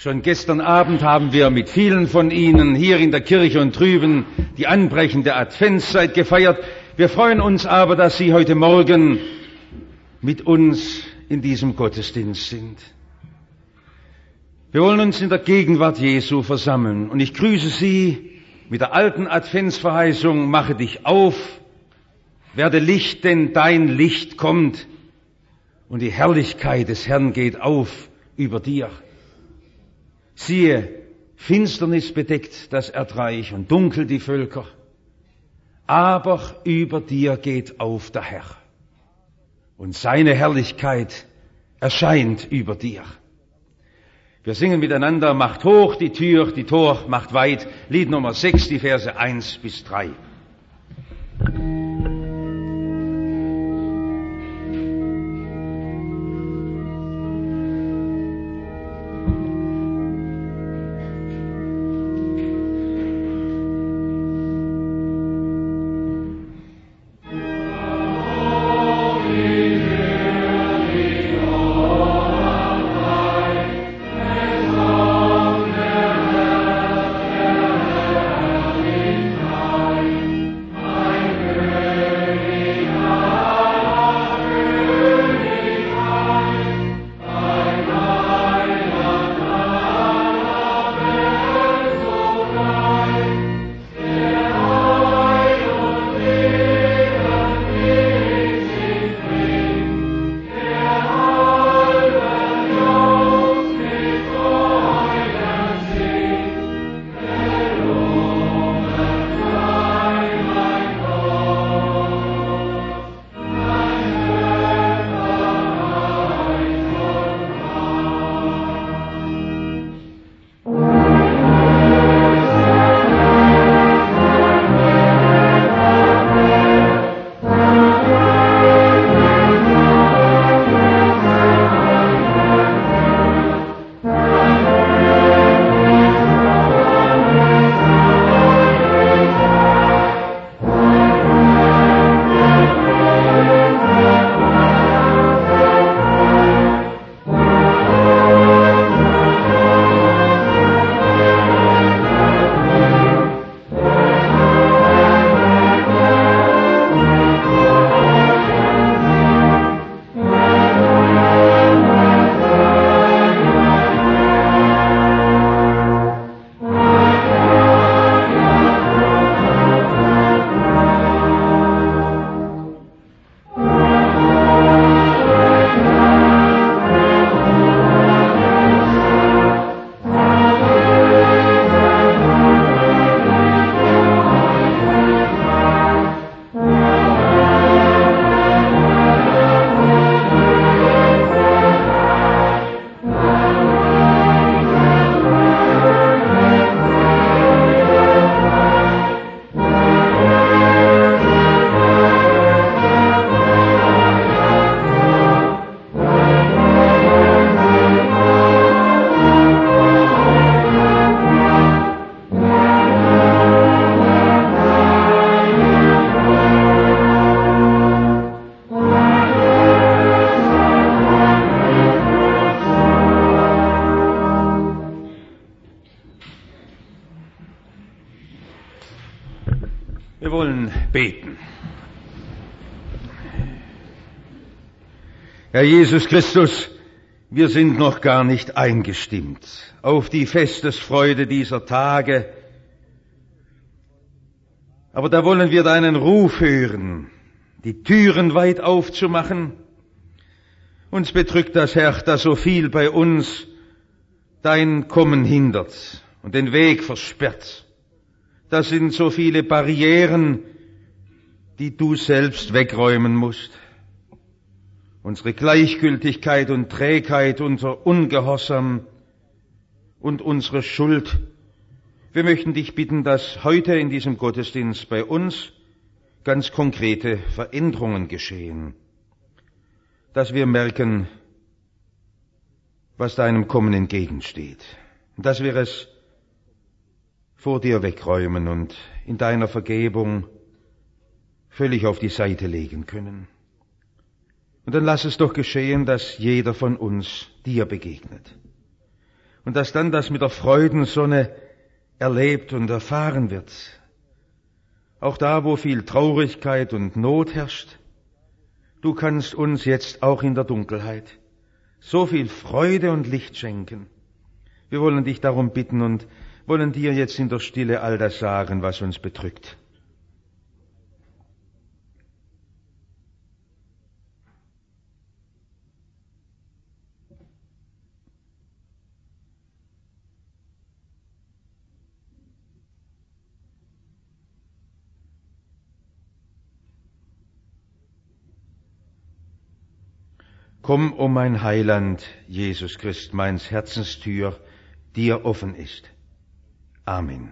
Schon gestern Abend haben wir mit vielen von Ihnen hier in der Kirche und drüben die anbrechende Adventszeit gefeiert. Wir freuen uns aber, dass Sie heute Morgen mit uns in diesem Gottesdienst sind. Wir wollen uns in der Gegenwart Jesu versammeln und ich grüße Sie mit der alten Adventsverheißung: Mache dich auf, werde Licht, denn dein Licht kommt und die Herrlichkeit des Herrn geht auf über dir. Siehe, Finsternis bedeckt das Erdreich und dunkel die Völker, aber über dir geht auf der Herr und seine Herrlichkeit erscheint über dir. Wir singen miteinander: Macht hoch die Tür, die Tor macht weit. Lied Nummer 6, die Verse 1 bis 3. Wir wollen beten. Herr Jesus Christus, wir sind noch gar nicht eingestimmt auf die Festesfreude dieser Tage, aber da wollen wir deinen Ruf hören, die Türen weit aufzumachen. Uns bedrückt das Herz, dass so viel bei uns dein Kommen hindert und den Weg versperrt. Das sind so viele Barrieren, die du selbst wegräumen musst. Unsere Gleichgültigkeit und Trägheit, unser Ungehorsam und unsere Schuld. Wir möchten dich bitten, dass heute in diesem Gottesdienst bei uns ganz konkrete Veränderungen geschehen. Dass wir merken, was deinem Kommen entgegensteht. Und dass wir es vor dir wegräumen und in deiner Vergebung völlig auf die Seite legen können. Und dann lass es doch geschehen, dass jeder von uns dir begegnet. und dass dann das mit der Freudensonne erlebt und erfahren wird. Auch da, wo viel Traurigkeit und Not herrscht, du kannst uns jetzt auch in der Dunkelheit so viel Freude und Licht schenken. Wir wollen dich darum bitten und wollen dir jetzt in der Stille all das sagen, was uns bedrückt. Komm, o mein Heiland, Jesus Christ, meins Herzenstür dir offen ist. Amen.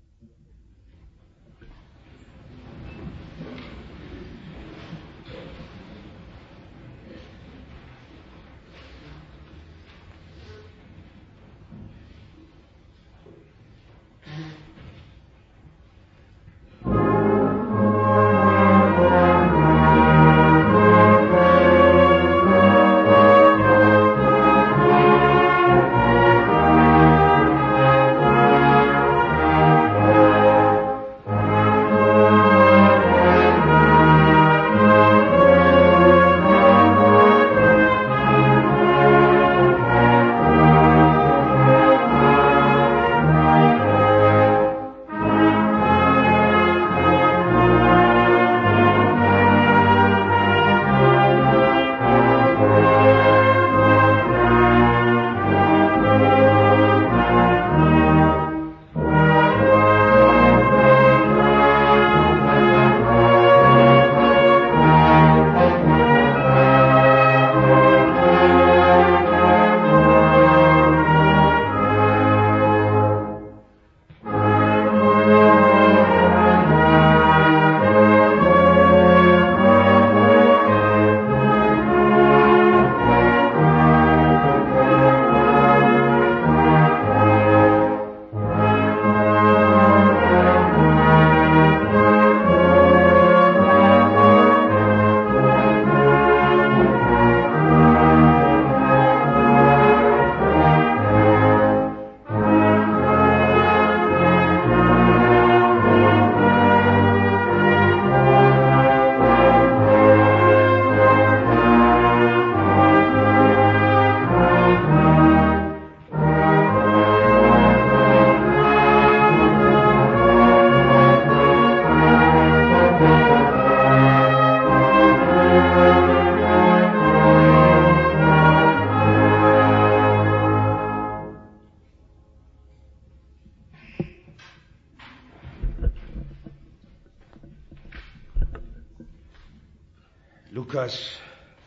Lukas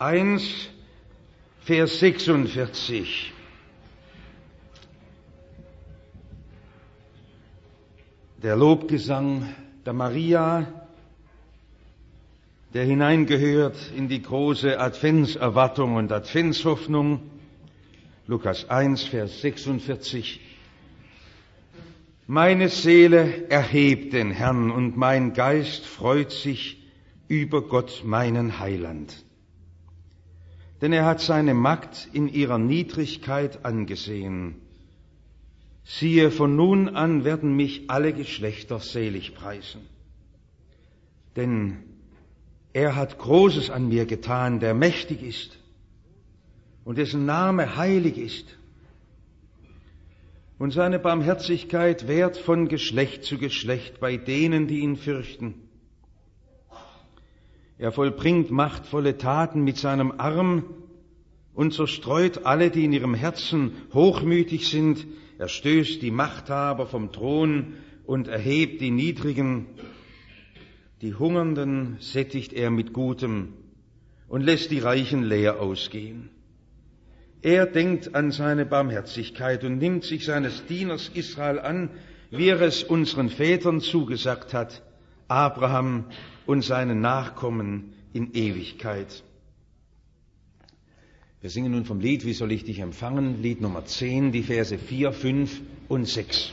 1, Vers 46. Der Lobgesang der Maria, der hineingehört in die große Adventserwartung und Adventshoffnung. Lukas 1, Vers 46. Meine Seele erhebt den Herrn und mein Geist freut sich über Gott, meinen Heiland. Denn er hat seine Magd in ihrer Niedrigkeit angesehen. Siehe, von nun an werden mich alle Geschlechter selig preisen. Denn er hat Großes an mir getan, der mächtig ist und dessen Name heilig ist. Und seine Barmherzigkeit währt von Geschlecht zu Geschlecht bei denen, die ihn fürchten. Er vollbringt machtvolle Taten mit seinem Arm und zerstreut alle, die in ihrem Herzen hochmütig sind. Er stößt die Machthaber vom Thron und erhebt die Niedrigen. Die Hungernden sättigt er mit Gutem und lässt die Reichen leer ausgehen. Er denkt an seine Barmherzigkeit und nimmt sich seines Dieners Israel an, wie er es unseren Vätern zugesagt hat, Abraham und seinen Nachkommen in Ewigkeit. Wir singen nun vom Lied Wie soll ich dich empfangen? Lied Nummer 10, die Verse 4, 5 und 6.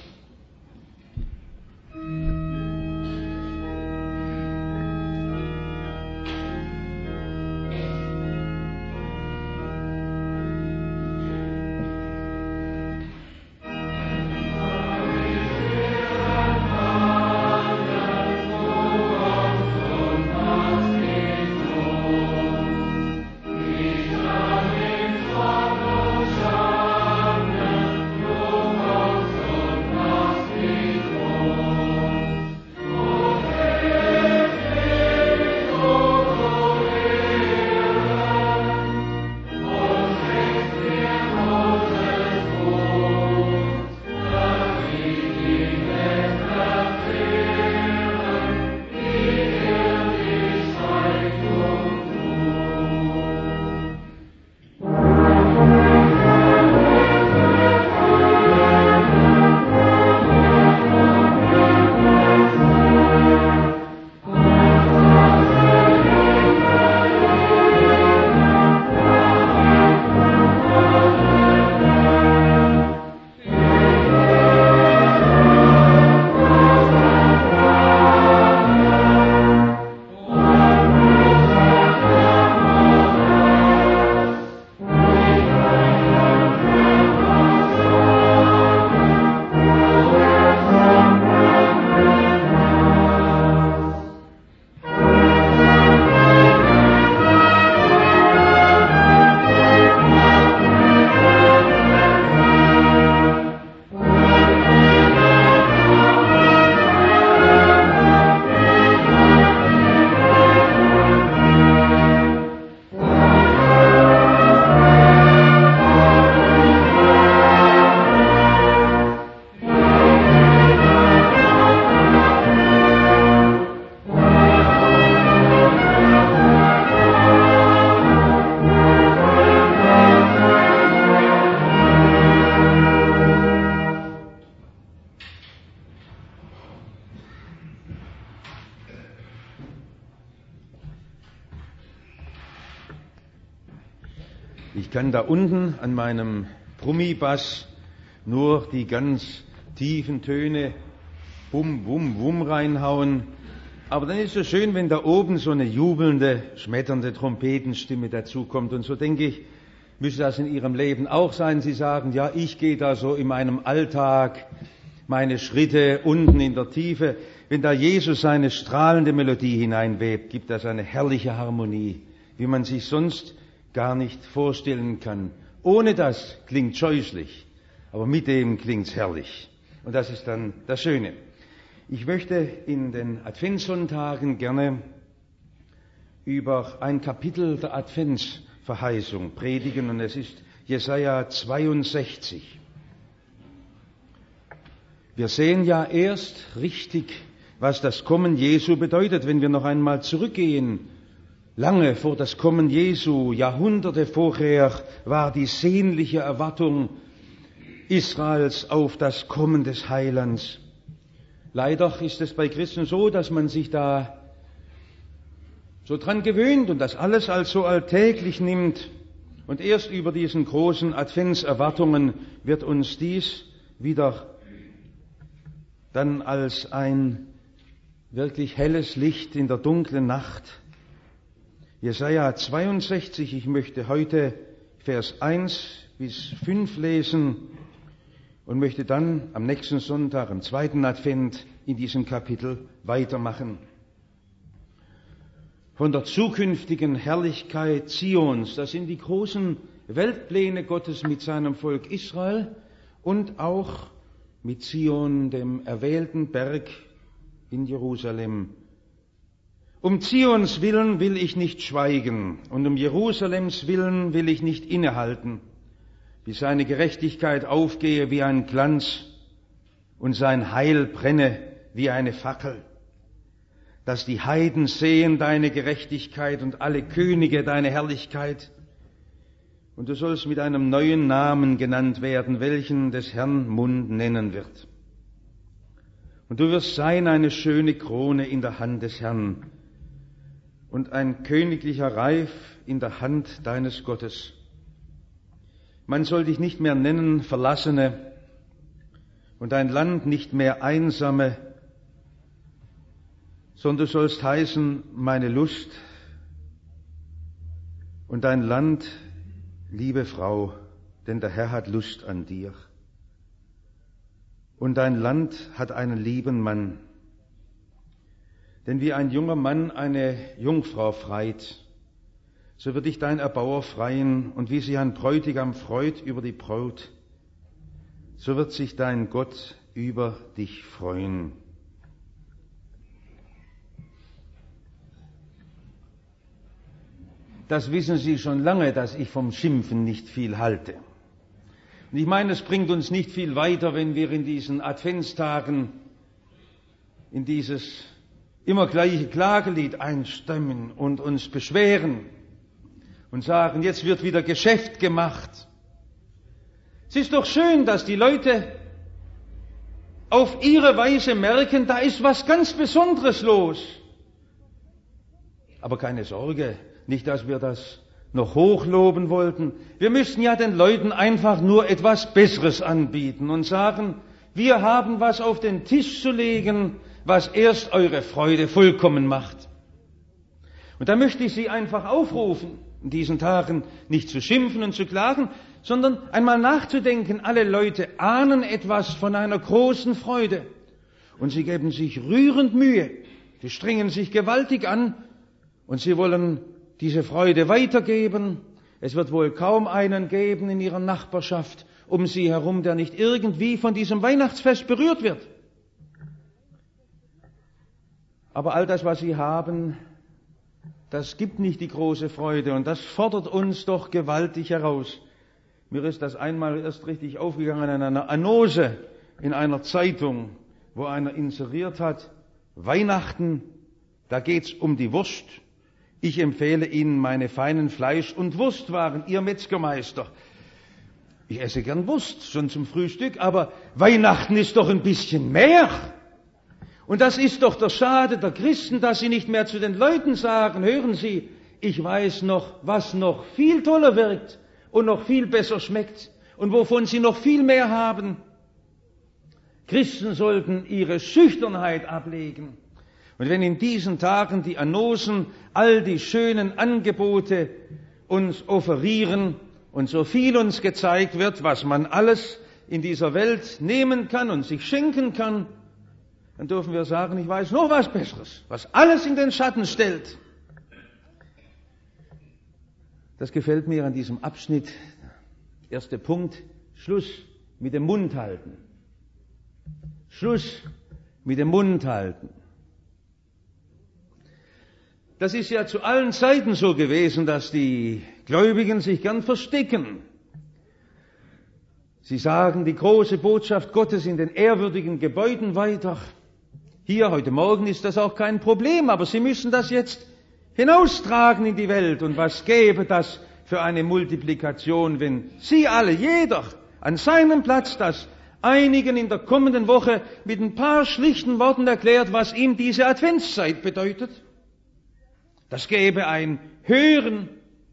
Ich kann da unten an meinem Brummibass nur die ganz tiefen Töne Bum, Bum, Bum reinhauen. Aber dann ist es schön, wenn da oben so eine jubelnde, schmetternde Trompetenstimme dazukommt. Und so denke ich, müsste das in Ihrem Leben auch sein. Sie sagen, ja, ich gehe da so in meinem Alltag meine Schritte unten in der Tiefe. Wenn da Jesus seine strahlende Melodie hineinwebt, gibt das eine herrliche Harmonie, wie man sich sonst gar nicht vorstellen kann. Ohne das klingt scheußlich, aber mit dem klingt's herrlich. Und das ist dann das Schöne. Ich möchte in den Adventssonntagen gerne über ein Kapitel der Adventsverheißung predigen, und es ist Jesaja 62. Wir sehen ja erst richtig, was das Kommen Jesu bedeutet, wenn wir noch einmal zurückgehen. Lange vor das Kommen Jesu, Jahrhunderte vorher, war die sehnliche Erwartung Israels auf das Kommen des Heilands. Leider ist es bei Christen so, dass man sich da so dran gewöhnt und das alles als so alltäglich nimmt. Und erst über diesen großen Adventserwartungen wird uns dies wieder dann als ein wirklich helles Licht in der dunklen Nacht. Jesaja 62, ich möchte heute Vers 1 bis 5 lesen und möchte dann am nächsten Sonntag, am zweiten Advent, in diesem Kapitel weitermachen. Von der zukünftigen Herrlichkeit Zions, das sind die großen Weltpläne Gottes mit seinem Volk Israel und auch mit Zion, dem erwählten Berg in Jerusalem. Um Zions willen will ich nicht schweigen und um Jerusalems willen will ich nicht innehalten, bis seine Gerechtigkeit aufgehe wie ein Glanz und sein Heil brenne wie eine Fackel, dass die Heiden sehen deine Gerechtigkeit und alle Könige deine Herrlichkeit. Und du sollst mit einem neuen Namen genannt werden, welchen des Herrn Mund nennen wird. Und du wirst sein eine schöne Krone in der Hand des Herrn und ein königlicher Reif in der Hand deines Gottes. Man soll dich nicht mehr nennen Verlassene und dein Land nicht mehr Einsame, sondern du sollst heißen meine Lust und dein Land liebe Frau, denn der Herr hat Lust an dir. Und dein Land hat einen lieben Mann. Denn wie ein junger Mann eine Jungfrau freit, so wird dich dein Erbauer freien, und wie sich ein Bräutigam freut über die Braut, so wird sich dein Gott über dich freuen. Das wissen Sie schon lange, dass ich vom Schimpfen nicht viel halte. Und ich meine, es bringt uns nicht viel weiter, wenn wir in diesen Adventstagen in dieses immer gleiche Klagelied einstimmen und uns beschweren und sagen, jetzt wird wieder Geschäft gemacht. Es ist doch schön, dass die Leute auf ihre Weise merken, da ist was ganz Besonderes los. Aber keine Sorge, nicht, dass wir das noch hochloben wollten. Wir müssten ja den Leuten einfach nur etwas Besseres anbieten und sagen, wir haben was auf den Tisch zu legen, was erst eure Freude vollkommen macht. Und da möchte ich Sie einfach aufrufen, in diesen Tagen nicht zu schimpfen und zu klagen, sondern einmal nachzudenken. Alle Leute ahnen etwas von einer großen Freude und sie geben sich rührend Mühe. Sie strengen sich gewaltig an und sie wollen diese Freude weitergeben. Es wird wohl kaum einen geben in ihrer Nachbarschaft um sie herum, der nicht irgendwie von diesem Weihnachtsfest berührt wird. Aber all das, was sie haben, das gibt nicht die große Freude und das fordert uns doch gewaltig heraus. Mir ist das einmal erst richtig aufgegangen in einer Annonce in einer Zeitung, wo einer inseriert hat, Weihnachten, da geht's um die Wurst. Ich empfehle Ihnen meine feinen Fleisch- und Wurstwaren, Ihr Metzgermeister. Ich esse gern Wurst, schon zum Frühstück, aber Weihnachten ist doch ein bisschen mehr. Und das ist doch der Schade der Christen, dass sie nicht mehr zu den Leuten sagen, hören Sie, ich weiß noch, was noch viel toller wirkt. und noch viel besser schmeckt und wovon sie noch viel mehr haben. Christen sollten ihre Schüchternheit ablegen. Und wenn in diesen Tagen die Anosen all die schönen Angebote uns offerieren und so viel uns gezeigt wird, was man alles in dieser Welt nehmen kann und sich schenken kann, dann dürfen wir sagen, ich weiß noch was Besseres, was alles in den Schatten stellt. Das gefällt mir an diesem Abschnitt. Erster Punkt, Schluss mit dem Mund halten. Schluss mit dem Mund halten. Das ist ja zu allen Zeiten so gewesen, dass die Gläubigen sich gern verstecken. Sie sagen die große Botschaft Gottes in den ehrwürdigen Gebäuden weiter. Hier, heute Morgen ist das auch kein Problem, aber Sie müssen das jetzt hinaustragen in die Welt. Und was gäbe das für eine Multiplikation, wenn Sie alle, jeder, an seinem Platz das einigen in der kommenden Woche mit ein paar schlichten Worten erklärt, was ihm diese Adventszeit bedeutet? Das gäbe ein Hören.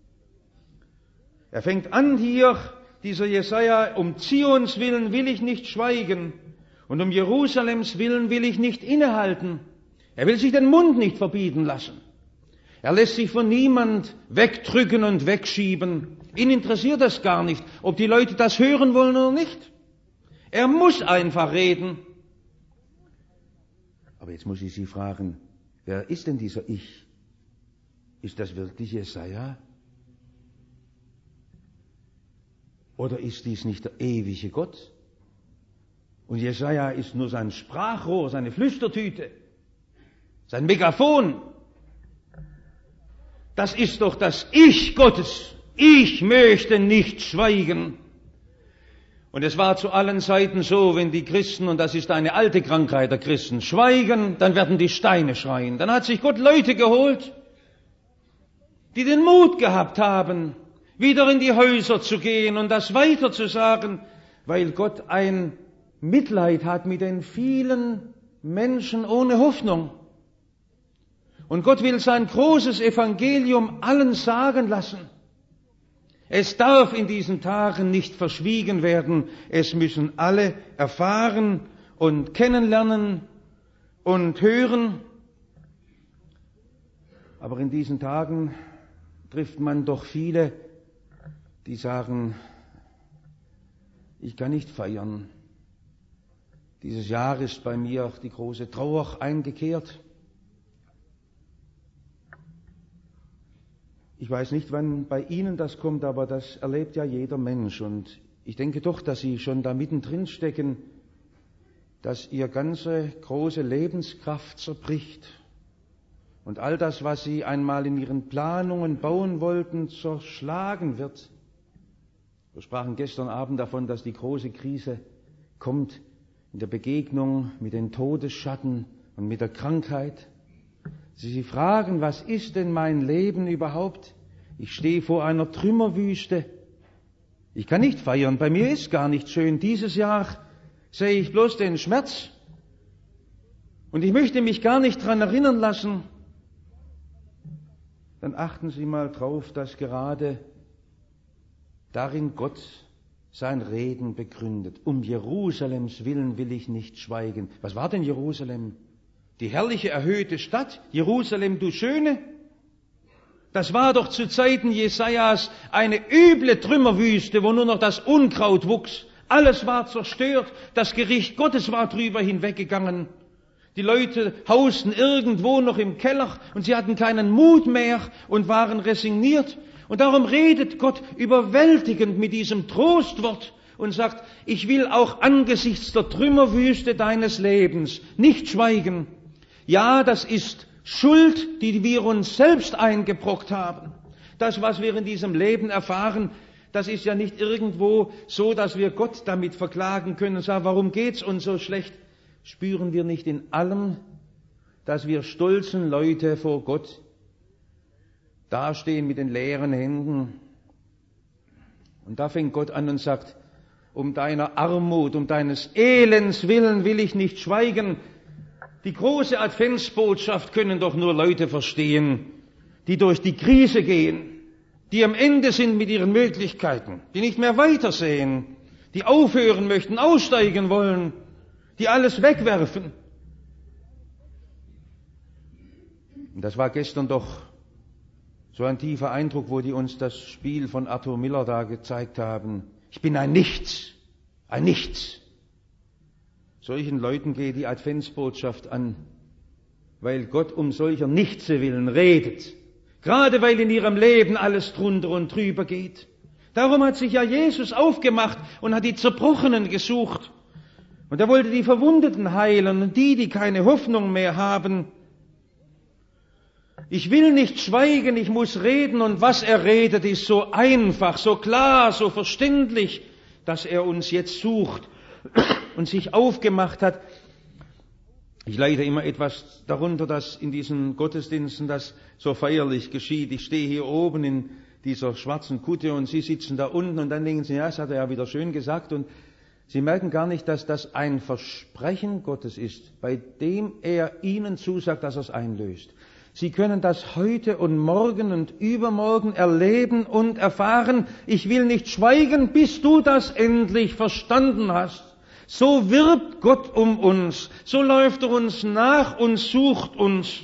Er fängt an hier, dieser Jesaja, um Zions willen will ich nicht schweigen und um Jerusalems willen will ich nicht innehalten. Er will sich den Mund nicht verbieten lassen. Er lässt sich von niemand wegdrücken und wegschieben. Ihn interessiert das gar nicht, ob die Leute das hören wollen oder nicht. Er muss einfach reden. Aber jetzt muss ich Sie fragen, wer ist denn dieser Ich? Ist das wirklich Jesaja? Oder ist dies nicht der ewige Gott? Und Jesaja ist nur sein Sprachrohr, seine Flüstertüte, sein Megafon. Das ist doch das Ich Gottes. Ich möchte nicht schweigen. Und es war zu allen Zeiten so, wenn die Christen, und das ist eine alte Krankheit der Christen, schweigen, dann werden die Steine schreien. Dann hat sich Gott Leute geholt, die den Mut gehabt haben, wieder in die Häuser zu gehen und das weiter zu sagen, weil Gott ein Mitleid hat mit den vielen Menschen ohne Hoffnung. Und Gott will sein großes Evangelium allen sagen lassen. Es darf in diesen Tagen nicht verschwiegen werden. Es müssen alle erfahren und kennenlernen und hören. Aber in diesen Tagen trifft man doch viele, die sagen, ich kann nicht feiern. Dieses Jahr ist bei mir die große Trauer eingekehrt. Ich weiß nicht, wann bei Ihnen das kommt, aber das erlebt ja jeder Mensch. Und ich denke doch, dass Sie schon da mittendrin stecken, dass Ihre ganze große Lebenskraft zerbricht. Und all das, was Sie einmal in Ihren Planungen bauen wollten, zerschlagen wird. Wir sprachen gestern Abend davon, dass die große Krise kommt in der Begegnung mit den Todesschatten und mit der Krankheit. Sie fragen, was ist denn mein Leben überhaupt? Ich stehe vor einer Trümmerwüste. Ich kann nicht feiern, bei mir ist gar nicht schön. Dieses Jahr sehe ich bloß den Schmerz. Und ich möchte mich gar nicht daran erinnern lassen. Dann achten Sie mal drauf, dass gerade darin Gott sein Reden begründet. Um Jerusalems willen will ich nicht schweigen. Was war denn Jerusalem? Die herrliche, erhöhte Stadt, Jerusalem, du Schöne. Das war doch zu Zeiten Jesajas eine üble Trümmerwüste, wo nur noch das Unkraut wuchs. Alles war zerstört, das Gericht Gottes war drüber hinweggegangen. Die Leute hausten irgendwo noch im Keller und sie hatten keinen Mut mehr und waren resigniert. Und darum redet Gott überwältigend mit diesem Trostwort und sagt, ich will auch angesichts der Trümmerwüste deines Lebens nicht schweigen. Ja, das ist Schuld, die wir uns selbst eingebrockt haben. Das, was wir in diesem Leben erfahren, das ist ja nicht irgendwo so, dass wir Gott damit verklagen können und sagen, warum geht's uns so schlecht? Spüren wir nicht in allem, dass wir stolzen Leute vor Gott dastehen mit den leeren Händen? Und da fängt Gott an und sagt, um deiner Armut, um deines Elends willen will ich nicht schweigen. Die große Adventsbotschaft können doch nur Leute verstehen, die durch die Krise gehen, die am Ende sind mit ihren Möglichkeiten, die nicht mehr weitersehen, die aufhören möchten, aussteigen wollen, die alles wegwerfen. Und das war gestern doch so ein tiefer Eindruck, wo die uns das Spiel von Arthur Miller da gezeigt haben. Ich bin ein Nichts, ein Nichts. Solchen Leuten geht die Adventsbotschaft an, weil Gott um solcher Nichtse willen redet. Gerade weil in ihrem Leben alles drunter und drüber geht. Darum hat sich ja Jesus aufgemacht und hat die Zerbrochenen gesucht. Und er wollte die Verwundeten heilen und die keine Hoffnung mehr haben. Ich will nicht schweigen, ich muss reden, und was er redet, ist so einfach, so klar, so verständlich, dass er uns jetzt sucht und sich aufgemacht hat. Ich leide immer etwas darunter, dass in diesen Gottesdiensten das so feierlich geschieht. Ich stehe hier oben in dieser schwarzen Kutte und Sie sitzen da unten und dann denken Sie, ja, das hat er ja wieder schön gesagt, und Sie merken gar nicht, dass das ein Versprechen Gottes ist, bei dem er Ihnen zusagt, dass er es einlöst. Sie können das heute und morgen und übermorgen erleben und erfahren. Ich will nicht schweigen, bis du das endlich verstanden hast. So wirbt Gott um uns, so läuft er uns nach und sucht uns.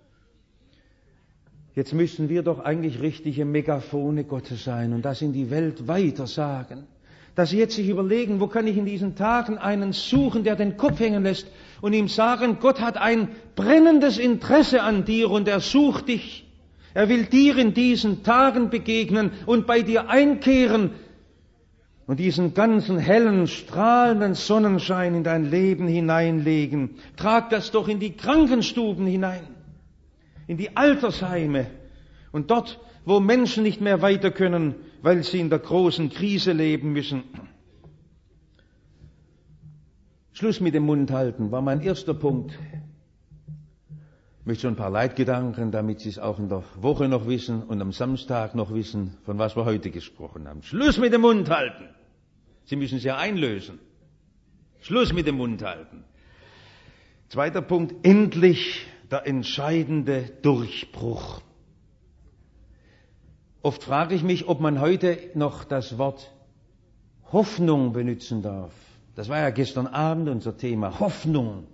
Jetzt müssen wir doch eigentlich richtige Megafone Gottes sein und das in die Welt weiter sagen. Dass Sie jetzt sich überlegen, wo kann ich in diesen Tagen einen suchen, der den Kopf hängen lässt und ihm sagen, Gott hat ein brennendes Interesse an dir und er sucht dich. Er will dir in diesen Tagen begegnen und bei dir einkehren und diesen ganzen hellen, strahlenden Sonnenschein in dein Leben hineinlegen. Trag das doch in die Krankenstuben hinein, in die Altersheime und dort, wo Menschen nicht mehr weiter können, weil sie in der großen Krise leben müssen. Schluss mit dem Mund halten war mein erster Punkt. Ich möchte schon ein paar Leitgedanken, damit Sie es auch in der Woche noch wissen und am Samstag noch wissen, von was wir heute gesprochen haben. Schluss mit dem Mund halten. Sie müssen es ja einlösen. Schluss mit dem Mund halten. Zweiter Punkt, endlich der entscheidende Durchbruch. Oft frage ich mich, ob man heute noch das Wort Hoffnung benutzen darf. Das war ja gestern Abend unser Thema, Hoffnung.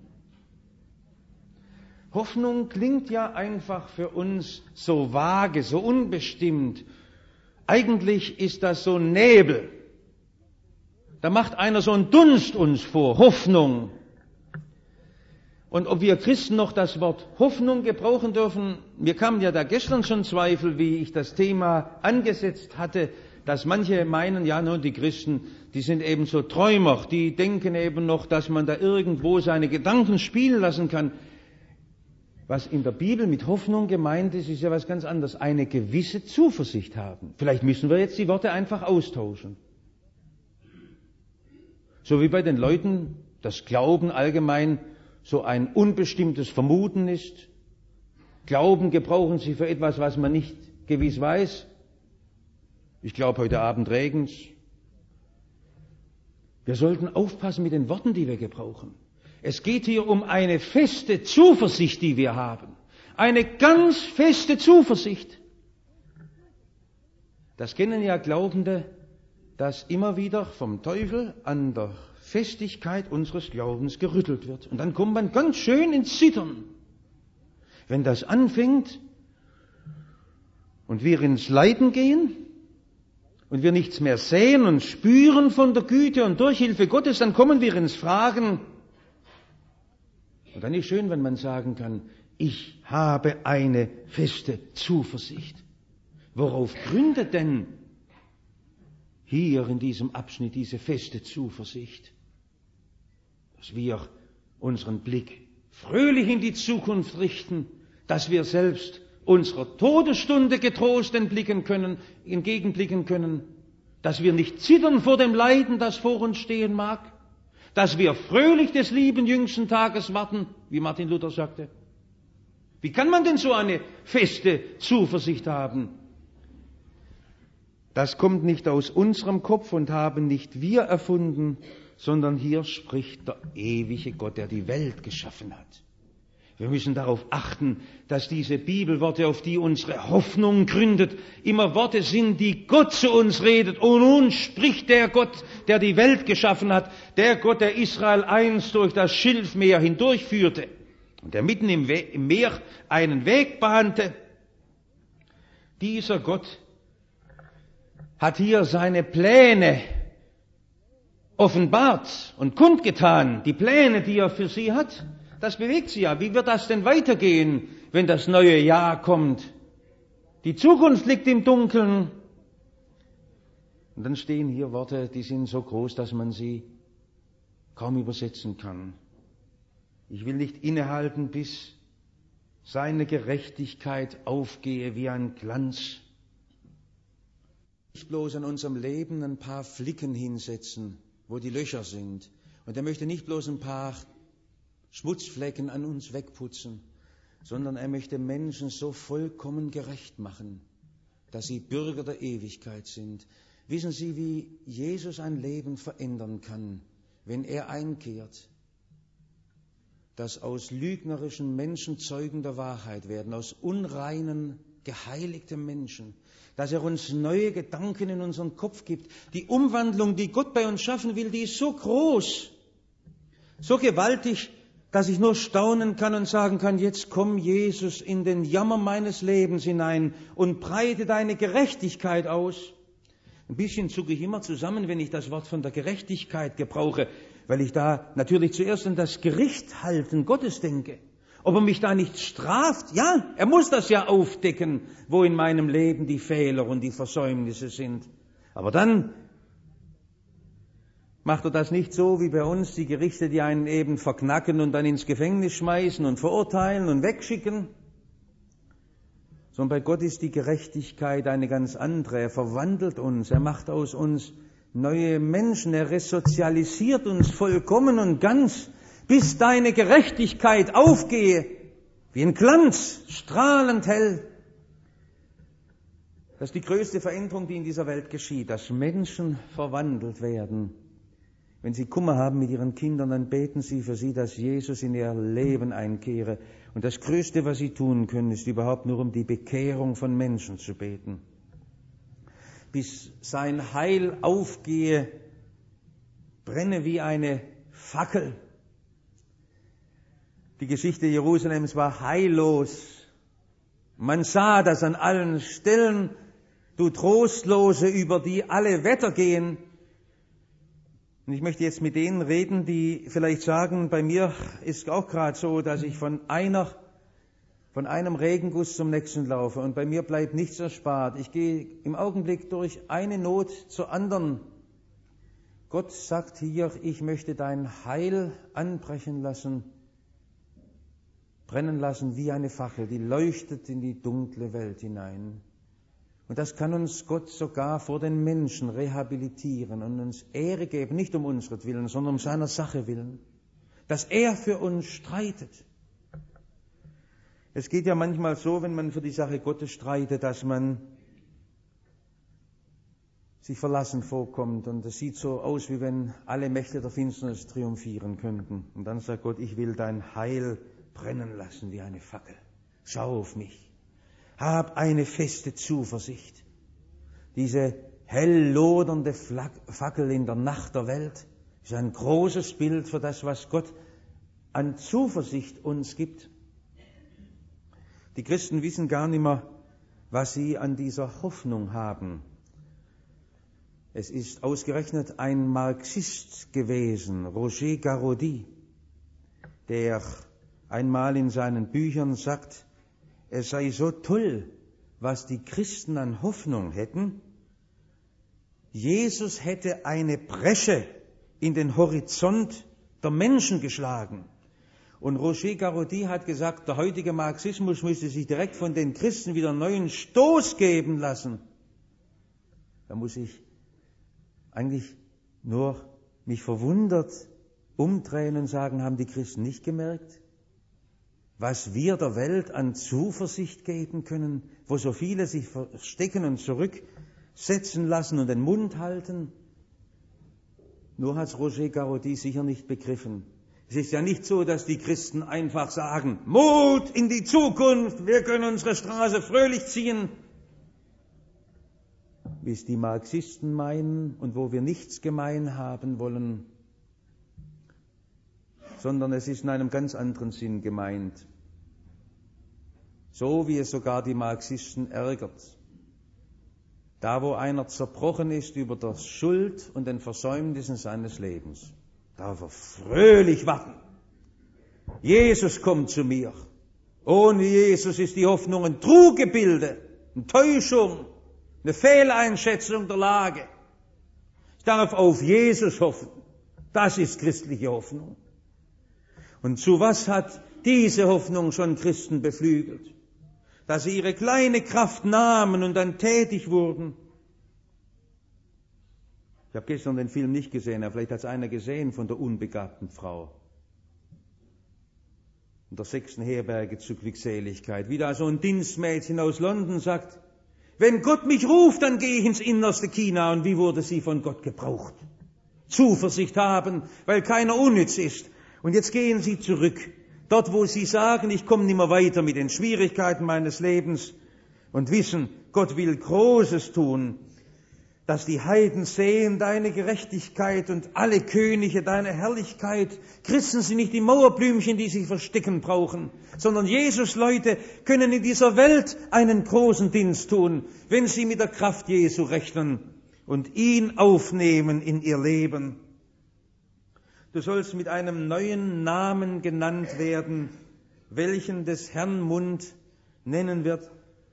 Hoffnung klingt ja einfach für uns so vage, so unbestimmt. Eigentlich ist das so ein Nebel. Da macht einer so einen Dunst uns vor, Hoffnung. Und ob wir Christen noch das Wort Hoffnung gebrauchen dürfen, mir kamen ja da gestern schon Zweifel, wie ich das Thema angesetzt hatte, dass manche meinen, ja nun, die Christen, die sind eben so Träumer, die denken eben noch, dass man da irgendwo seine Gedanken spielen lassen kann. Was in der Bibel mit Hoffnung gemeint ist, ist ja was ganz anderes. Eine gewisse Zuversicht haben. Vielleicht müssen wir jetzt die Worte einfach austauschen. So wie bei den Leuten das Glauben allgemein so ein unbestimmtes Vermuten ist. Glauben gebrauchen sie für etwas, was man nicht gewiss weiß. Ich glaube, heute Abend regnet's. Wir sollten aufpassen mit den Worten, die wir gebrauchen. Es geht hier um eine feste Zuversicht, die wir haben. Eine ganz feste Zuversicht. Das kennen ja Glaubende, dass immer wieder vom Teufel an der Festigkeit unseres Glaubens gerüttelt wird. Und dann kommt man ganz schön ins Zittern. Wenn das anfängt und wir ins Leiden gehen und wir nichts mehr sehen und spüren von der Güte und Durchhilfe Gottes, dann kommen wir ins Fragen. Und dann ist schön, wenn man sagen kann, ich habe eine feste Zuversicht. Worauf gründet denn hier in diesem Abschnitt diese feste Zuversicht? Dass wir unseren Blick fröhlich in die Zukunft richten, dass wir selbst unserer Todesstunde getrost entgegenblicken können, dass wir nicht zittern vor dem Leiden, das vor uns stehen mag, dass wir fröhlich des lieben jüngsten Tages warten, wie Martin Luther sagte. Wie kann man denn so eine feste Zuversicht haben? Das kommt nicht aus unserem Kopf und haben nicht wir erfunden, sondern hier spricht der ewige Gott, der die Welt geschaffen hat. Wir müssen darauf achten, dass diese Bibelworte, auf die unsere Hoffnung gründet, immer Worte sind, die Gott zu uns redet. Und nun spricht der Gott, der die Welt geschaffen hat, der Gott, der Israel einst durch das Schilfmeer hindurchführte und der mitten im Meer einen Weg bahnte. Dieser Gott hat hier seine Pläne offenbart und kundgetan, die Pläne, die er für sie hat. Das bewegt sie ja. Wie wird das denn weitergehen, wenn das neue Jahr kommt? Die Zukunft liegt im Dunkeln. Und dann stehen hier Worte, die sind so groß, dass man sie kaum übersetzen kann. Ich will nicht innehalten, bis seine Gerechtigkeit aufgehe wie ein Glanz. Nicht bloß an unserem Leben ein paar Flicken hinsetzen, wo die Löcher sind. Und er möchte nicht bloß ein paar Schmutzflecken an uns wegputzen, sondern er möchte Menschen so vollkommen gerecht machen, dass sie Bürger der Ewigkeit sind. Wissen Sie, wie Jesus ein Leben verändern kann, wenn er einkehrt, dass aus lügnerischen Menschen Zeugen der Wahrheit werden, aus unreinen, geheiligten Menschen, dass er uns neue Gedanken in unseren Kopf gibt. Die Umwandlung, die Gott bei uns schaffen will, die ist so groß, so gewaltig, dass ich nur staunen kann und sagen kann, jetzt komm Jesus in den Jammer meines Lebens hinein und breite deine Gerechtigkeit aus. Ein bisschen zucke ich immer zusammen, wenn ich das Wort von der Gerechtigkeit gebrauche, weil ich da natürlich zuerst an das Gericht halten Gottes denke. Ob er mich da nicht straft? Ja, er muss das ja aufdecken, wo in meinem Leben die Fehler und die Versäumnisse sind. Aber dann macht er das nicht so wie bei uns, die Gerichte, die einen eben verknacken und dann ins Gefängnis schmeißen und verurteilen und wegschicken. Sondern bei Gott ist die Gerechtigkeit eine ganz andere. Er verwandelt uns, er macht aus uns neue Menschen, er resozialisiert uns vollkommen und ganz, bis deine Gerechtigkeit aufgehe, wie ein Glanz, strahlend hell. Das ist die größte Veränderung, die in dieser Welt geschieht, dass Menschen verwandelt werden. Wenn Sie Kummer haben mit Ihren Kindern, dann beten Sie für sie, dass Jesus in ihr Leben einkehre. Und das Größte, was Sie tun können, ist überhaupt nur um die Bekehrung von Menschen zu beten. Bis sein Heil aufgehe, brenne wie eine Fackel. Die Geschichte Jerusalems war heillos. Man sah das an allen Stellen, du Trostlose, über die alle Wetter gehen. Und ich möchte jetzt mit denen reden, die vielleicht sagen, bei mir ist auch gerade so, dass ich von einem Regenguss zum nächsten laufe und bei mir bleibt nichts erspart. Ich gehe im Augenblick durch eine Not zur anderen. Gott sagt hier, ich möchte dein Heil anbrechen lassen, brennen lassen wie eine Fackel, die leuchtet in die dunkle Welt hinein. Und das kann uns Gott sogar vor den Menschen rehabilitieren und uns Ehre geben, nicht um unseretwillen, sondern um seiner Sache willen, dass er für uns streitet. Es geht ja manchmal so, wenn man für die Sache Gottes streitet, dass man sich verlassen vorkommt und es sieht so aus, wie wenn alle Mächte der Finsternis triumphieren könnten. Und dann sagt Gott, ich will dein Heil brennen lassen wie eine Fackel. Schau auf mich. Hab eine feste Zuversicht. Diese hell lodernde Fackel in der Nacht der Welt ist ein großes Bild für das, was Gott an Zuversicht uns gibt. Die Christen wissen gar nicht mehr, was sie an dieser Hoffnung haben. Es ist ausgerechnet ein Marxist gewesen, Roger Garaudy, der einmal in seinen Büchern sagt, es sei so toll, was die Christen an Hoffnung hätten. Jesus hätte eine Bresche in den Horizont der Menschen geschlagen. Und Roger Garaudy hat gesagt, der heutige Marxismus müsste sich direkt von den Christen wieder einen neuen Stoß geben lassen. Da muss ich eigentlich nur mich verwundert umdrehen und sagen, haben die Christen nicht gemerkt, was wir der Welt an Zuversicht geben können, wo so viele sich verstecken und zurücksetzen lassen und den Mund halten? Nur hat Roger Garaudy sicher nicht begriffen. Es ist ja nicht so, dass die Christen einfach sagen, Mut in die Zukunft, wir können unsere Straße fröhlich ziehen, wie es die Marxisten meinen und wo wir nichts gemein haben wollen, sondern es ist in einem ganz anderen Sinn gemeint. So wie es sogar die Marxisten ärgert. Da, wo einer zerbrochen ist über die Schuld und den Versäumnissen seines Lebens, darf er fröhlich warten. Jesus kommt zu mir. Ohne Jesus ist die Hoffnung ein Truggebilde, eine Täuschung, eine Fehleinschätzung der Lage. Ich darf auf Jesus hoffen. Das ist christliche Hoffnung. Und zu was hat diese Hoffnung schon Christen beflügelt? Dass sie ihre kleine Kraft nahmen und dann tätig wurden. Ich habe gestern den Film nicht gesehen, aber vielleicht hat es einer gesehen von der unbegabten Frau. In der 6. Herberge zur Glückseligkeit. Wie da so ein Dienstmädchen aus London sagt, wenn Gott mich ruft, dann gehe ich ins innerste China. Und wie wurde sie von Gott gebraucht? Zuversicht haben, weil keiner unnütz ist. Und jetzt gehen sie zurück. Dort, wo sie sagen, ich komme nicht mehr weiter mit den Schwierigkeiten meines Lebens und wissen, Gott will Großes tun, dass die Heiden sehen deine Gerechtigkeit und alle Könige deine Herrlichkeit. Christen sind nicht die Mauerblümchen, die sich verstecken brauchen, sondern Jesus-Leute können in dieser Welt einen großen Dienst tun, wenn sie mit der Kraft Jesu rechnen und ihn aufnehmen in ihr Leben. Du sollst mit einem neuen Namen genannt werden, welchen des Herrn Mund nennen wird.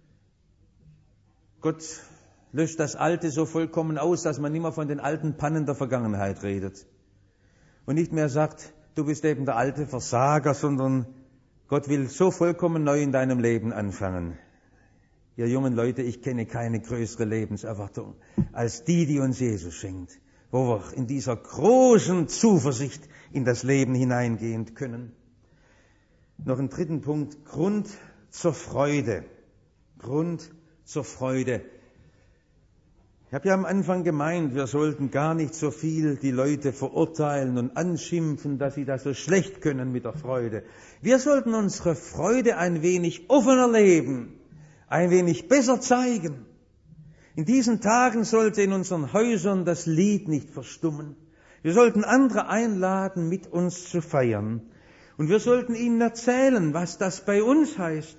Gott löscht das Alte so vollkommen aus, dass man nicht mehr von den alten Pannen der Vergangenheit redet. Und nicht mehr sagt, du bist eben der alte Versager, sondern Gott will so vollkommen neu in deinem Leben anfangen. Ihr jungen Leute, ich kenne keine größere Lebenserwartung als die uns Jesus schenkt, wo wir in dieser großen Zuversicht in das Leben hineingehen können. Noch einen dritten Punkt, Grund zur Freude. Grund zur Freude. Ich habe ja am Anfang gemeint, wir sollten gar nicht so viel die Leute verurteilen und anschimpfen, dass sie das so schlecht können mit der Freude. Wir sollten unsere Freude ein wenig offener leben, ein wenig besser zeigen. In diesen Tagen sollte in unseren Häusern das Lied nicht verstummen. Wir sollten andere einladen, mit uns zu feiern. Und wir sollten ihnen erzählen, was das bei uns heißt.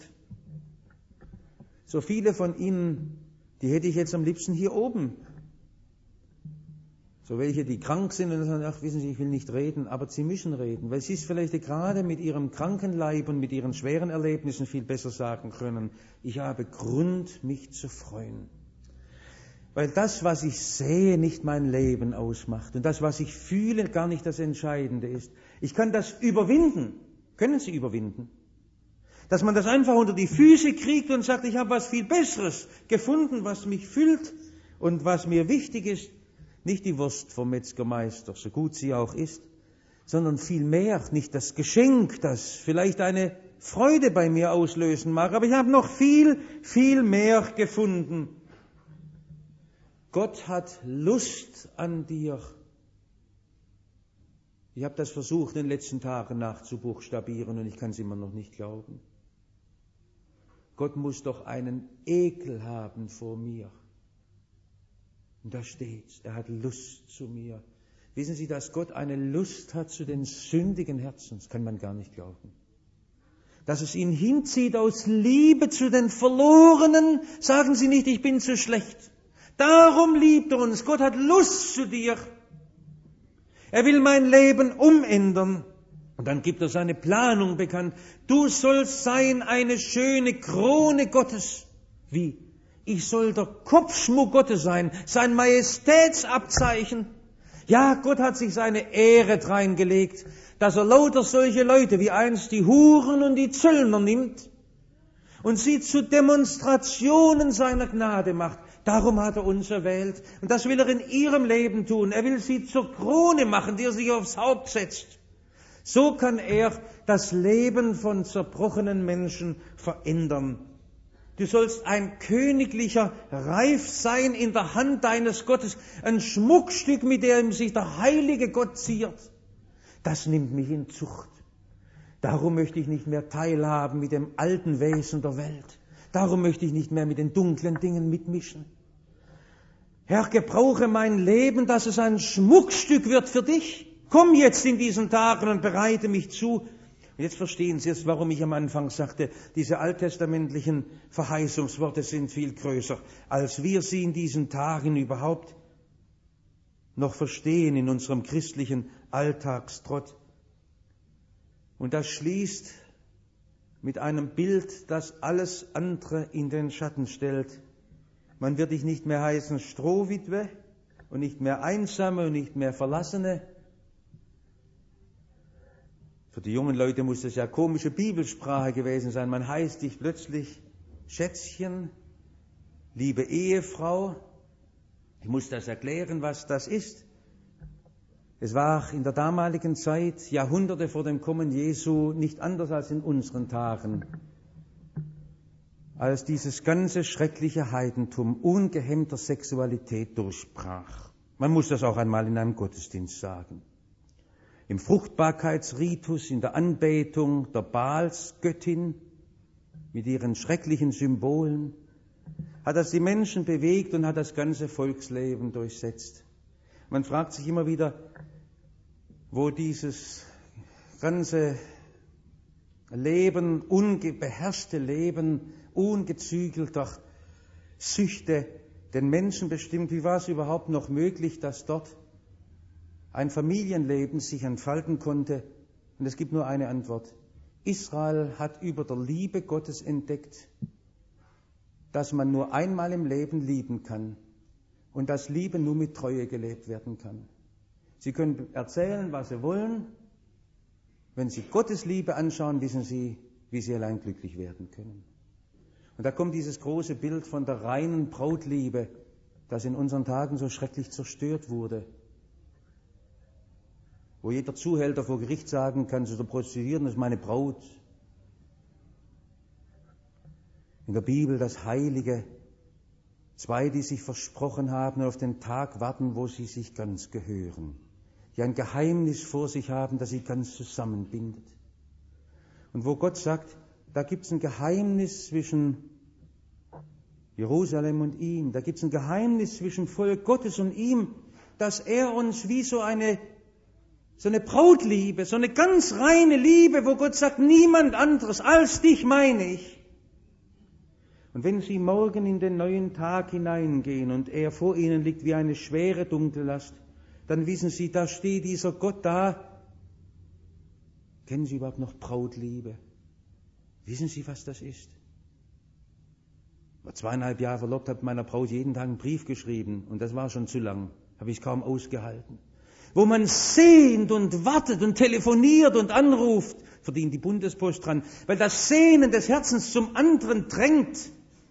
So viele von ihnen, die hätte ich jetzt am liebsten hier oben. So welche, die krank sind und sagen, ach, wissen Sie, ich will nicht reden, aber Sie müssen reden, weil Sie es vielleicht gerade mit Ihrem kranken Leib und mit Ihren schweren Erlebnissen viel besser sagen können. Ich habe Grund, mich zu freuen. Weil das, was ich sehe, nicht mein Leben ausmacht und das, was ich fühle, gar nicht das Entscheidende ist. Ich kann das überwinden. Können Sie überwinden? Dass man das einfach unter die Füße kriegt und sagt, ich habe was viel Besseres gefunden, was mich füllt und was mir wichtig ist. Nicht die Wurst vom Metzgermeister, so gut sie auch ist, sondern vielmehr nicht das Geschenk, das vielleicht eine Freude bei mir auslösen mag. Aber ich habe noch viel, viel mehr gefunden. Gott hat Lust an dir. Ich habe das versucht, in den letzten Tagen nachzubuchstabieren und ich kann es immer noch nicht glauben. Gott muss doch einen Ekel haben vor mir. Und da steht's, er hat Lust zu mir. Wissen Sie, dass Gott eine Lust hat zu den sündigen Herzen? Das kann man gar nicht glauben. Dass es ihn hinzieht aus Liebe zu den Verlorenen. Sagen Sie nicht, ich bin zu schlecht. Darum liebt er uns. Gott hat Lust zu dir. Er will mein Leben umändern. Und dann gibt er seine Planung bekannt. Du sollst sein eine schöne Krone Gottes. Wie? Ich soll der Kopfschmuck Gottes sein, sein Majestätsabzeichen. Ja, Gott hat sich seine Ehre reingelegt, dass er lauter solche Leute wie einst die Huren und die Zöllner nimmt und sie zu Demonstrationen seiner Gnade macht. Darum hat er uns erwählt. Und das will er in ihrem Leben tun. Er will sie zur Krone machen, die er sich aufs Haupt setzt. So kann er das Leben von zerbrochenen Menschen verändern. Du sollst ein königlicher Reif sein in der Hand deines Gottes. Ein Schmuckstück, mit dem sich der heilige Gott ziert. das nimmt mich in Zucht. Darum möchte ich nicht mehr teilhaben mit dem alten Wesen der Welt. Darum möchte ich nicht mehr mit den dunklen Dingen mitmischen. Herr, gebrauche mein Leben, dass es ein Schmuckstück wird für dich. Komm jetzt in diesen Tagen und bereite mich zu. Und jetzt verstehen Sie jetzt, warum ich am Anfang sagte, diese alttestamentlichen Verheißungsworte sind viel größer, als wir sie in diesen Tagen überhaupt noch verstehen in unserem christlichen Alltagstrott. Und das schließt mit einem Bild, das alles andere in den Schatten stellt. Man wird dich nicht mehr heißen Strohwitwe und nicht mehr Einsame und nicht mehr Verlassene. Für die jungen Leute muss das ja komische Bibelsprache gewesen sein. Man heißt dich plötzlich Schätzchen, liebe Ehefrau. Ich muss das erklären, was das ist. Es war in der damaligen Zeit, Jahrhunderte vor dem Kommen Jesu, nicht anders als in unseren Tagen, als dieses ganze schreckliche Heidentum ungehemmter Sexualität durchbrach. Man muss das auch einmal in einem Gottesdienst sagen. Im Fruchtbarkeitsritus, in der Anbetung der Baalsgöttin mit ihren schrecklichen Symbolen, hat das die Menschen bewegt und hat das ganze Volksleben durchsetzt. Man fragt sich immer wieder, wo dieses ganze Leben, unbeherrschte Leben, ungezügelter Süchte den Menschen bestimmt. Wie war es überhaupt noch möglich, dass dort ein Familienleben sich entfalten konnte? Und es gibt nur eine Antwort. Israel hat über der Liebe Gottes entdeckt, dass man nur einmal im Leben lieben kann und dass Liebe nur mit Treue gelebt werden kann. Sie können erzählen, was Sie wollen. Wenn Sie Gottes Liebe anschauen, wissen Sie, wie Sie allein glücklich werden können. Und da kommt dieses große Bild von der reinen Brautliebe, das in unseren Tagen so schrecklich zerstört wurde. Wo jeder Zuhälter vor Gericht sagen kann, zu der Prostituierten, das ist meine Braut. In der Bibel das Heilige, zwei, die sich versprochen haben und auf den Tag warten, wo sie sich ganz gehören, die ein Geheimnis vor sich haben, das sie ganz zusammenbindet. Und wo Gott sagt, da gibt es ein Geheimnis zwischen Jerusalem und ihm, da gibt es ein Geheimnis zwischen Volk Gottes und ihm, dass er uns wie so eine Brautliebe, so eine ganz reine Liebe, wo Gott sagt, niemand anderes als dich meine ich. Und wenn Sie morgen in den neuen Tag hineingehen und er vor Ihnen liegt wie eine schwere Dunkellast, dann wissen Sie, da steht dieser Gott da. Kennen Sie überhaupt noch Brautliebe? Wissen Sie, was das ist? Ich war 2,5 Jahre verlobt, habe meiner Braut jeden Tag einen Brief geschrieben und das war schon zu lang, habe ich kaum ausgehalten. Wo man sehnt und wartet und telefoniert und anruft, verdient die Bundespost dran, weil das Sehnen des Herzens zum anderen drängt.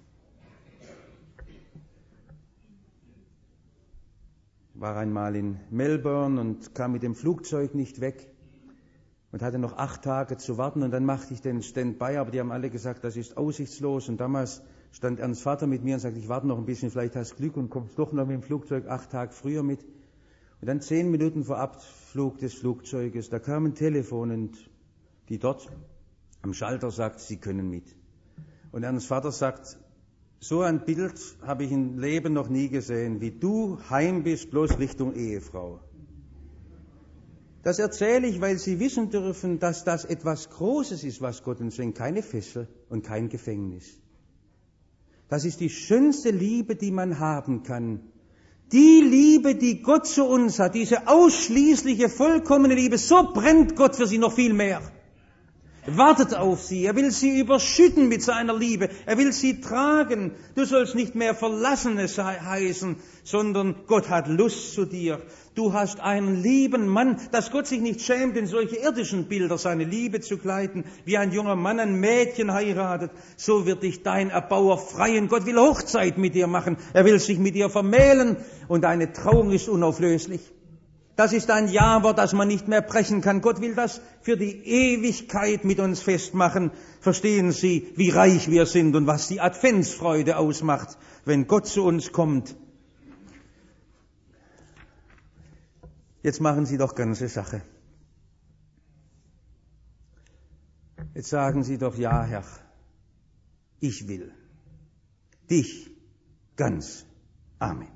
Ich war einmal in Melbourne und kam mit dem Flugzeug nicht weg und hatte noch 8 Tage zu warten und dann machte ich den Standby, aber die haben alle gesagt, das ist aussichtslos und damals stand Ernst Vater mit mir und sagte, ich warte noch ein bisschen, vielleicht hast du Glück und kommst doch noch mit dem Flugzeug 8 Tage früher mit. Und dann 10 Minuten vor Abflug des Flugzeuges, da kam ein Telefon und die dort am Schalter sagt, Sie können mit. Und Ernst Vater sagt, so ein Bild habe ich im Leben noch nie gesehen, wie du heim bist, bloß Richtung Ehefrau. Das erzähle ich, weil Sie wissen dürfen, dass das etwas Großes ist, was Gott uns schenkt, keine Fessel und kein Gefängnis. Das ist die schönste Liebe, die man haben kann. Die Liebe, die Gott zu uns hat, diese ausschließliche, vollkommene Liebe, so brennt Gott für sie noch viel mehr. Wartet auf sie, er will sie überschütten mit seiner Liebe, er will sie tragen. Du sollst nicht mehr Verlassene heißen, sondern Gott hat Lust zu dir. Du hast einen lieben Mann, dass Gott sich nicht schämt, in solche irdischen Bilder seine Liebe zu kleiden, wie ein junger Mann ein Mädchen heiratet. So wird dich dein Erbauer freien. Gott will Hochzeit mit dir machen, er will sich mit dir vermählen und deine Trauung ist unauflöslich. Das ist ein Ja-Wort, das man nicht mehr brechen kann. Gott will das für die Ewigkeit mit uns festmachen. Verstehen Sie, wie reich wir sind und was die Adventsfreude ausmacht, wenn Gott zu uns kommt. Jetzt machen Sie doch ganze Sache. Jetzt sagen Sie doch, ja, Herr, ich will dich ganz. Amen.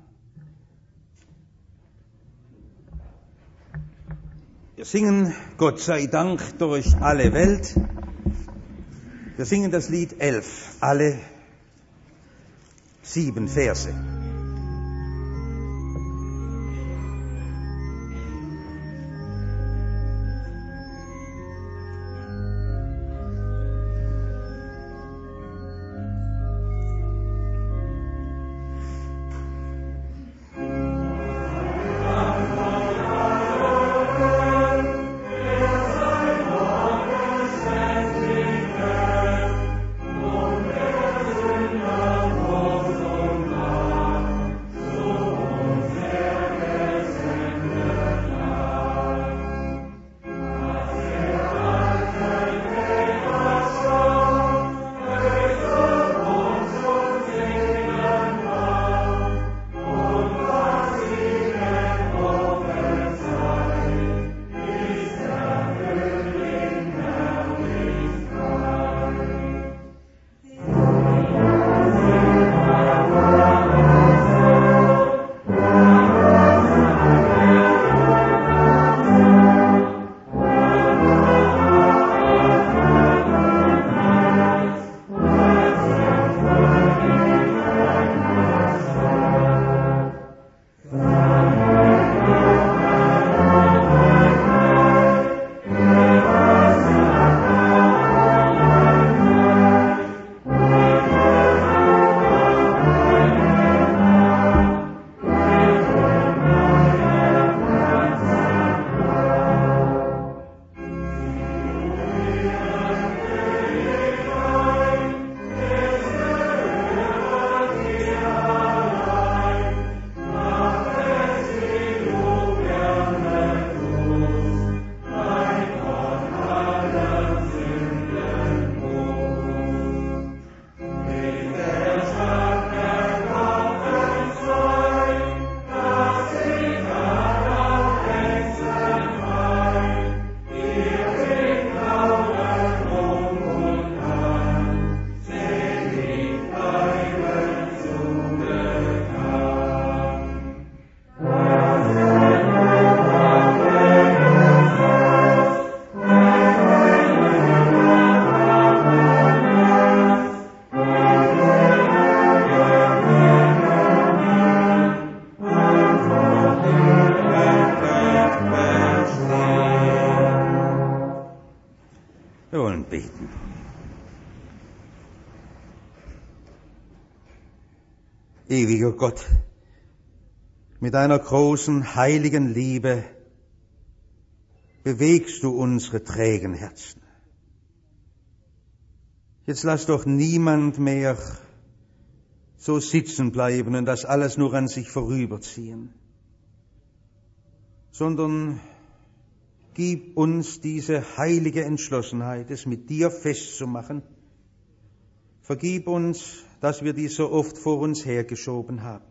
Wir singen Gott sei Dank durch alle Welt. Wir singen das Lied 11, alle 7 Verse. Beten. Ewiger Gott, mit deiner großen, heiligen Liebe bewegst du unsere trägen Herzen. Jetzt lass doch niemand mehr so sitzen bleiben und das alles nur an sich vorüberziehen, sondern gib uns diese heilige Entschlossenheit, es mit dir festzumachen. Vergib uns, dass wir dies so oft vor uns hergeschoben haben.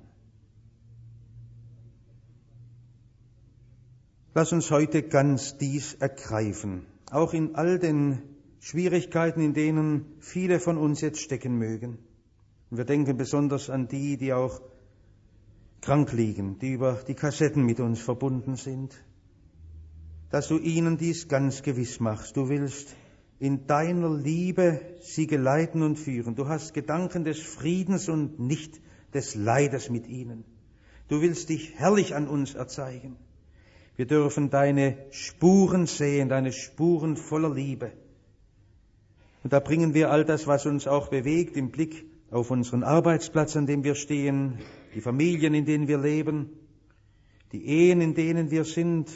Lass uns heute ganz dies ergreifen, auch in all den Schwierigkeiten, in denen viele von uns jetzt stecken mögen. Und wir denken besonders an die, die auch krank liegen, die über die Kassetten mit uns verbunden sind, dass du ihnen dies ganz gewiss machst. Du willst in deiner Liebe sie geleiten und führen. Du hast Gedanken des Friedens und nicht des Leides mit ihnen. Du willst dich herrlich an uns erzeigen. Wir dürfen deine Spuren sehen, deine Spuren voller Liebe. Und da bringen wir all das, was uns auch bewegt, im Blick auf unseren Arbeitsplatz, an dem wir stehen, die Familien, in denen wir leben, die Ehen, in denen wir sind.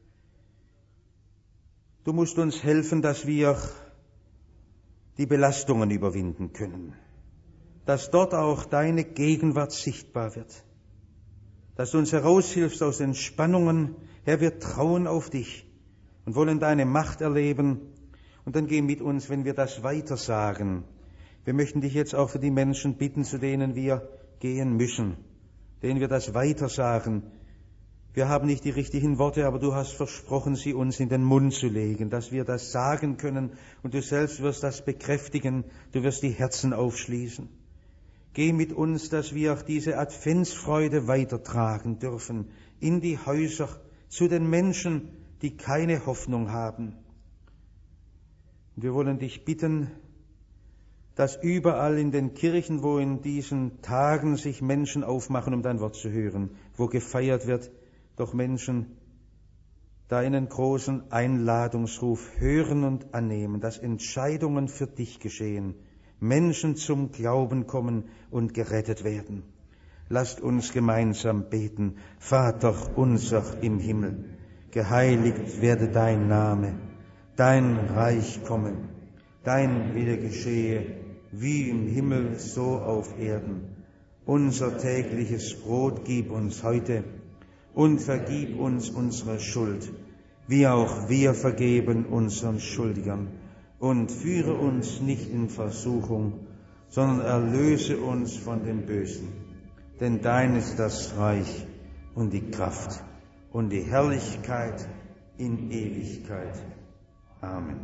Du musst uns helfen, dass wir die Belastungen überwinden können, dass dort auch deine Gegenwart sichtbar wird, dass du uns heraushilfst aus den Spannungen. Herr, wir trauen auf dich und wollen deine Macht erleben. Und dann geh mit uns, wenn wir das weitersagen. Wir möchten dich jetzt auch für die Menschen bitten, zu denen wir gehen müssen, denen wir das weitersagen. Wir haben nicht die richtigen Worte, aber du hast versprochen, sie uns in den Mund zu legen, dass wir das sagen können und du selbst wirst das bekräftigen, du wirst die Herzen aufschließen. Geh mit uns, dass wir auch diese Adventsfreude weitertragen dürfen in die Häuser, zu den Menschen, die keine Hoffnung haben. Und wir wollen dich bitten, dass überall in den Kirchen, wo in diesen Tagen sich Menschen aufmachen, um dein Wort zu hören, wo gefeiert wird, doch Menschen deinen großen Einladungsruf hören und annehmen, dass Entscheidungen für dich geschehen, Menschen zum Glauben kommen und gerettet werden. Lasst uns gemeinsam beten. Vater unser im Himmel, geheiligt werde dein Name, dein Reich komme, dein Wille geschehe, wie im Himmel so auf Erden. Unser tägliches Brot gib uns heute und vergib uns unsere Schuld, wie auch wir vergeben unseren Schuldigern. Und führe uns nicht in Versuchung, sondern erlöse uns von dem Bösen. Denn dein ist das Reich und die Kraft und die Herrlichkeit in Ewigkeit. Amen.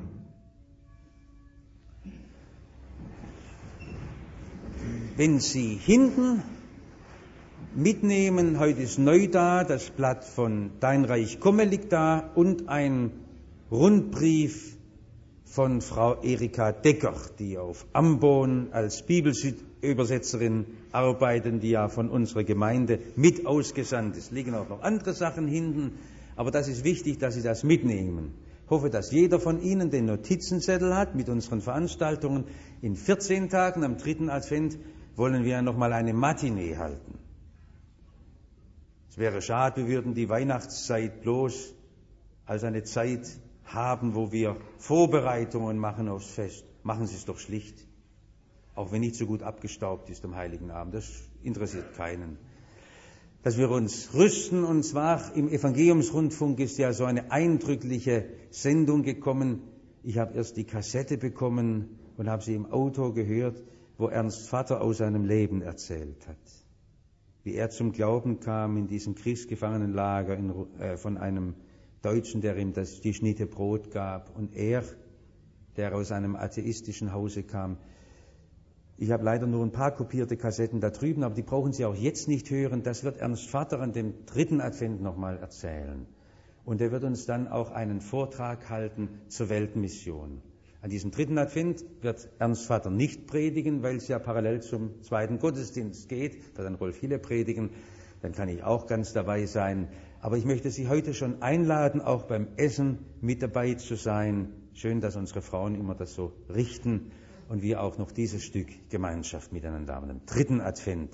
Wenn Sie hinten mitnehmen, heute ist neu da, das Blatt von Dein Reich komme liegt da und ein Rundbrief von Frau Erika Decker, die auf Ambon als Bibelübersetzerin arbeitet, die ja von unserer Gemeinde mit ausgesandt ist. Liegen auch noch andere Sachen hinten, aber das ist wichtig, dass Sie das mitnehmen. Ich hoffe, dass jeder von Ihnen den Notizenzettel hat mit unseren Veranstaltungen. In 14 Tagen, am 3. Advent, wollen wir nochmal eine Matinee halten. Es wäre schade, wir würden die Weihnachtszeit bloß als eine Zeit haben, wo wir Vorbereitungen machen aufs Fest. Machen Sie es doch schlicht. Auch wenn nicht so gut abgestaubt ist am Heiligen Abend. Das interessiert keinen. Dass wir uns rüsten, und zwar im Evangeliumsrundfunk ist ja so eine eindrückliche Sendung gekommen. Ich habe erst die Kassette bekommen und habe sie im Auto gehört, wo Ernst Vater aus seinem Leben erzählt hat. Wie er zum Glauben kam in diesem Kriegsgefangenenlager von einem Deutschen, der ihm die Schnitte Brot gab. Und er, der aus einem atheistischen Hause kam. Ich habe leider nur ein paar kopierte Kassetten da drüben, aber die brauchen Sie auch jetzt nicht hören. Das wird Ernst Vater an dem 3. Advent nochmal erzählen. Und er wird uns dann auch einen Vortrag halten zur Weltmission. An diesem 3. Advent wird Ernst Vater nicht predigen, weil es ja parallel zum 2. Gottesdienst geht. Da dann Rolf Hille predigen, dann kann ich auch ganz dabei sein. Aber ich möchte Sie heute schon einladen, auch beim Essen mit dabei zu sein. Schön, dass unsere Frauen immer das so richten und wir auch noch dieses Stück Gemeinschaft miteinander haben. Am 3. Advent.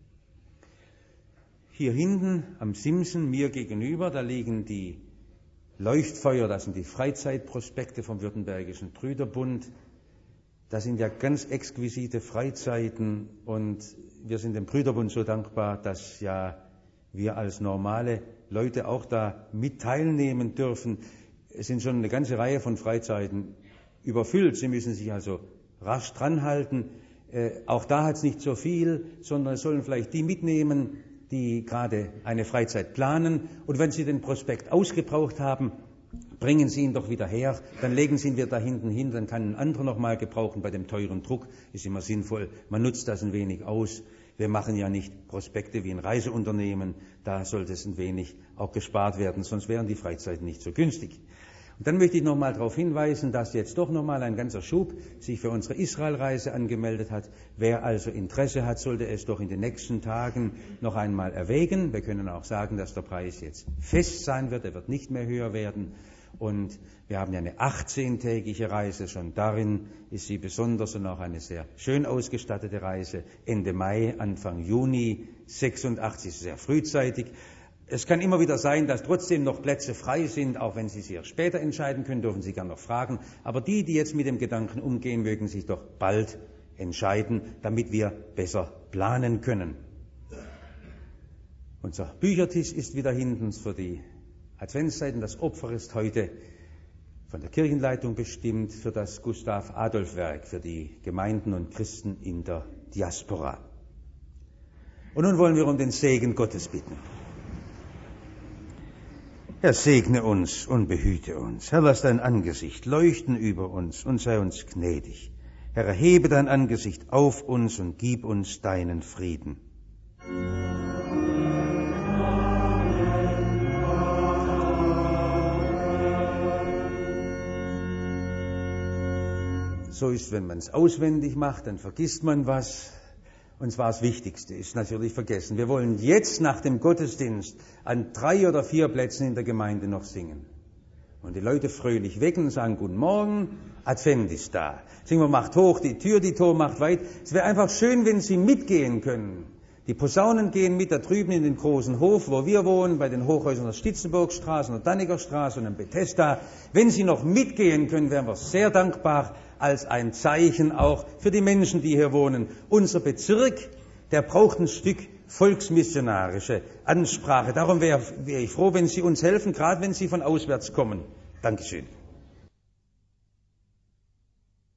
Hier hinten am Simsen, mir gegenüber, da liegen die Leuchtfeuer, das sind die Freizeitprospekte vom Württembergischen Brüderbund. Das sind ja ganz exquisite Freizeiten und wir sind dem Brüderbund so dankbar, dass ja wir als normale Leute auch da mit teilnehmen dürfen. Es sind schon eine ganze Reihe von Freizeiten überfüllt. Sie müssen sich also rasch dranhalten. Auch da hat es nicht so viel, sondern es sollen vielleicht die mitnehmen, die gerade eine Freizeit planen. Und wenn Sie den Prospekt ausgebraucht haben, bringen Sie ihn doch wieder her, dann legen Sie ihn wieder da hinten hin, dann kann ein anderer nochmal gebrauchen. Bei dem teuren Druck ist immer sinnvoll, man nutzt das ein wenig aus. Wir machen ja nicht Prospekte wie ein Reiseunternehmen, da sollte es ein wenig auch gespart werden, sonst wären die Freizeiten nicht so günstig. Und dann möchte ich nochmal darauf hinweisen, dass jetzt doch nochmal ein ganzer Schub sich für unsere Israelreise angemeldet hat. Wer also Interesse hat, sollte es doch in den nächsten Tagen noch einmal erwägen. Wir können auch sagen, dass der Preis jetzt fest sein wird, er wird nicht mehr höher werden. Und wir haben ja eine 18-tägige Reise, schon darin ist sie besonders und auch eine sehr schön ausgestattete Reise. Ende Mai, Anfang Juni, 86, sehr frühzeitig. Es kann immer wieder sein, dass trotzdem noch Plätze frei sind, auch wenn Sie sich erst später entscheiden können, dürfen Sie gerne noch fragen. Aber die jetzt mit dem Gedanken umgehen, mögen sich doch bald entscheiden, damit wir besser planen können. Unser Büchertisch ist wieder hinten für die Adventszeiten. Das Opfer ist heute von der Kirchenleitung bestimmt für das Gustav-Adolf-Werk, für die Gemeinden und Christen in der Diaspora. Und nun wollen wir um den Segen Gottes bitten. Herr, segne uns und behüte uns. Herr, lass dein Angesicht leuchten über uns und sei uns gnädig. Herr, erhebe dein Angesicht auf uns und gib uns deinen Frieden. So ist, wenn man es auswendig macht, dann vergisst man was. Und zwar das Wichtigste ist natürlich vergessen. Wir wollen jetzt nach dem Gottesdienst an 3 oder 4 Plätzen in der Gemeinde noch singen. Und die Leute fröhlich wecken und sagen, guten Morgen, Advent ist da. Singen wir, macht hoch die Tür, die Tor macht weit. Es wäre einfach schön, wenn Sie mitgehen können. Die Posaunen gehen mit da drüben in den großen Hof, wo wir wohnen, bei den Hochhäusern der Stitzenburgstraße und der Dannigerstraße und in Bethesda. Wenn Sie noch mitgehen können, wären wir sehr dankbar, als ein Zeichen auch für die Menschen, die hier wohnen. Unser Bezirk, der braucht ein Stück volksmissionarische Ansprache. Darum wäre ich froh, wenn Sie uns helfen, gerade wenn Sie von auswärts kommen. Dankeschön.